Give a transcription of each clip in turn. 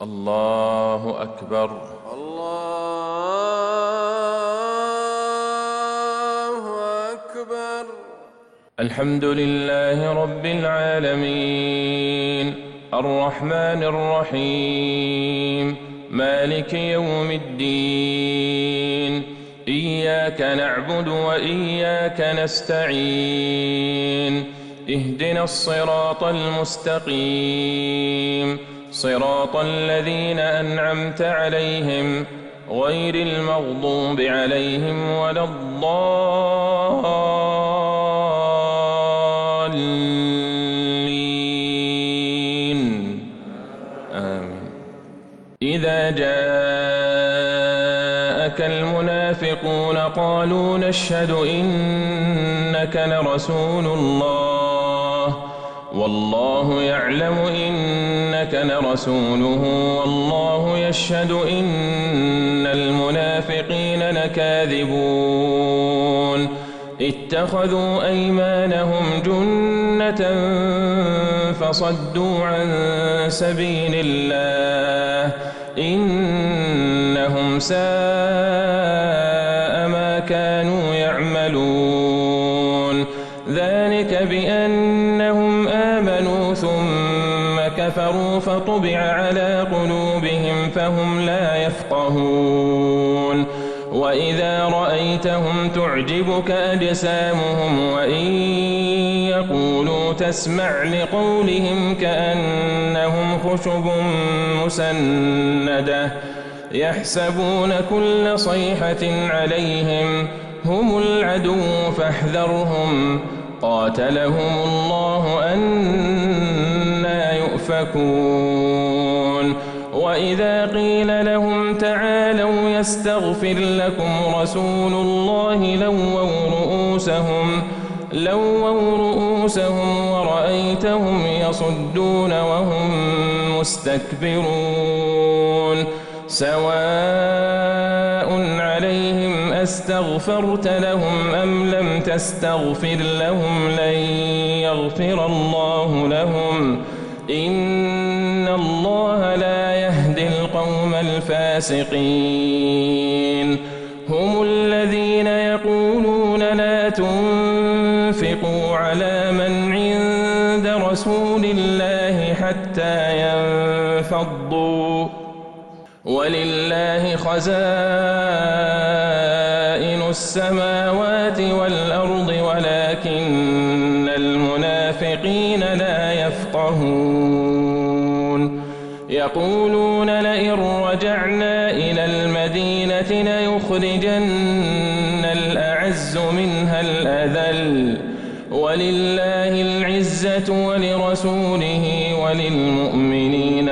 الله أكبر. الله أكبر. الحمد لله رب العالمين الرحمن الرحيم مالك يوم الدين إياك نعبد وإياك نستعين اهدنا الصراط المستقيم صراط الذين أنعمت عليهم غير المغضوب عليهم ولا الضالين آمين. إذا جاءك المنافقون قالوا نشهد إنك لرسول الله والله يعلم إنك لرسوله والله يشهد إن المنافقين لكاذبون اتخذوا أيمانهم جنة فصدوا عن سبيل الله إنهم ساء ما كانوا يعملون ذلك بأنهم آمنوا ثم كفروا فطبع على قلوبهم فهم لا يفقهون وإذا رأيتهم تعجبك أجسامهم وإن يقولوا تسمع لقولهم كأنهم خشب مسندة يحسبون كل صيحة عليهم هم العدو فاحذرهم قاتلهم الله أنى يؤفكون وإذا قيل لهم تعالوا يستغفر لكم رسول الله لووا رؤوسهم ورأيتهم يصدون وهم مستكبرون سواء عليهم أستغفرت لهم أم لم تستغفر لهم لن يغفر الله لهم إن الله لا يهدي القوم الفاسقين هم الذين يقولون لا تنفقوا على من عند رسول الله حتى ينفضوا ولله خزائن السماوات والأرض ولكن المنافقين لا يفقهون يقولون لئن رجعنا إلى المدينة ليخرجن الأعز منها الأذل ولله العزة ولرسوله وللمؤمنين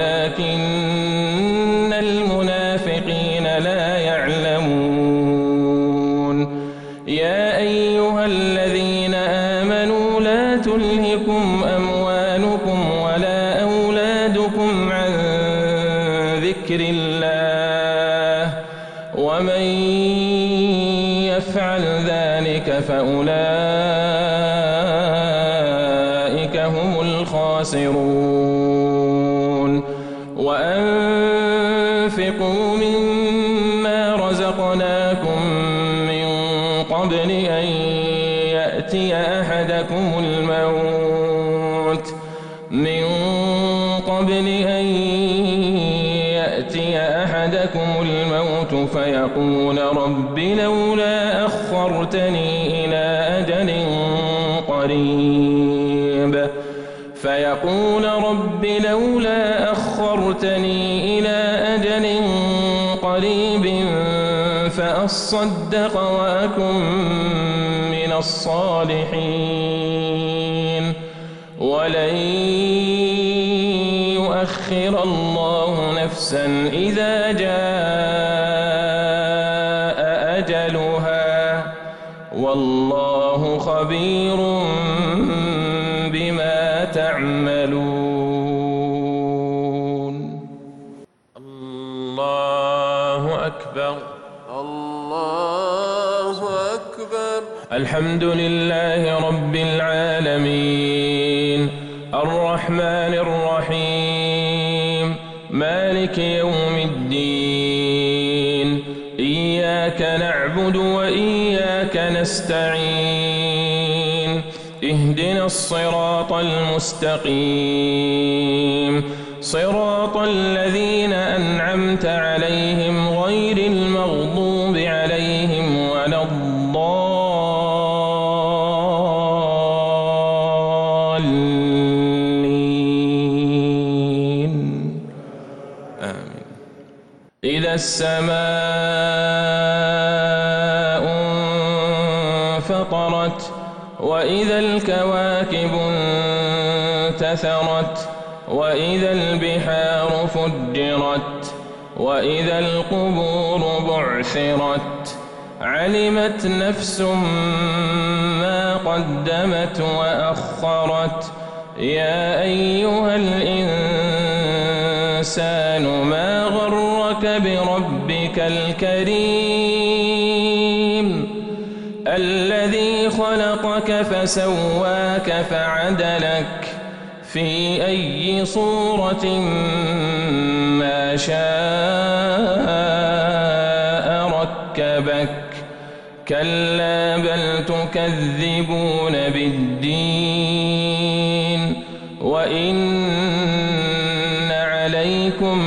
ولكن المنافقين لا يعلمون يا أيها الذين آمنوا لا تلهكم أموالكم ولا أولادكم عن ذكر الله ومن يفعل ذلك فأولئك هم الخاسرون وأنفقوا مما رزقناكم من قبل أن يأتي أحدكم الموت فيقول رب لولا أخرتني إلى أجل قريب فأصدق وأكن من الصالحين ولن يؤخر الله نفسا إذا جاء أجلها والله خبير بما تعملون. الله أكبر. الله أكبر. الحمد لله رب العالمين الرحمن الرحيم مالك مالك يوم الدين إياك نعبد وإياك نستعين اهدنا الصراط المستقيم صراط الذين أنعمت عليهم غير المغضوب عليهم ولا الضالين آمين. إذا السماء انفطرت وإذا الكواكب انتثرت وإذا البحار فجرت وإذا القبور بعثرت علمت نفس ما قدمت وأخرت يا أيها الإنسان ما غرك بربك الكريم الذي خلقك فسواك فعدلك في أي صورة ما شاء ركبك كلا بل تكذبون بالدين وإن عليكم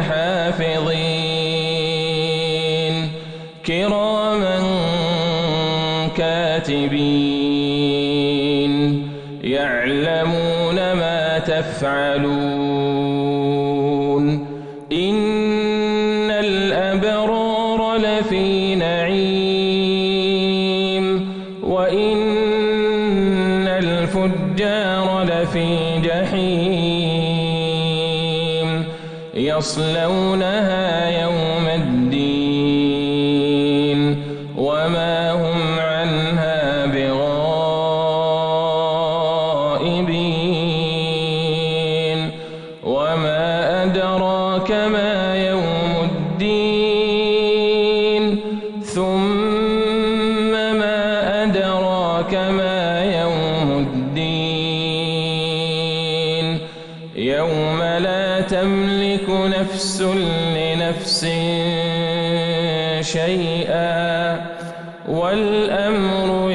لحافظين كراما كاتبين يعلمون ما تفعلون إن الأبرار لفي نعيم وإن الفجار لفي جحيم يصلونها يوم الدين وما هم عنها بغائبين وما أدراك ما يوم الدين ثم ما أدراك ما يوم الدين يوم لا تملك نفس لنفس شيئا والأمر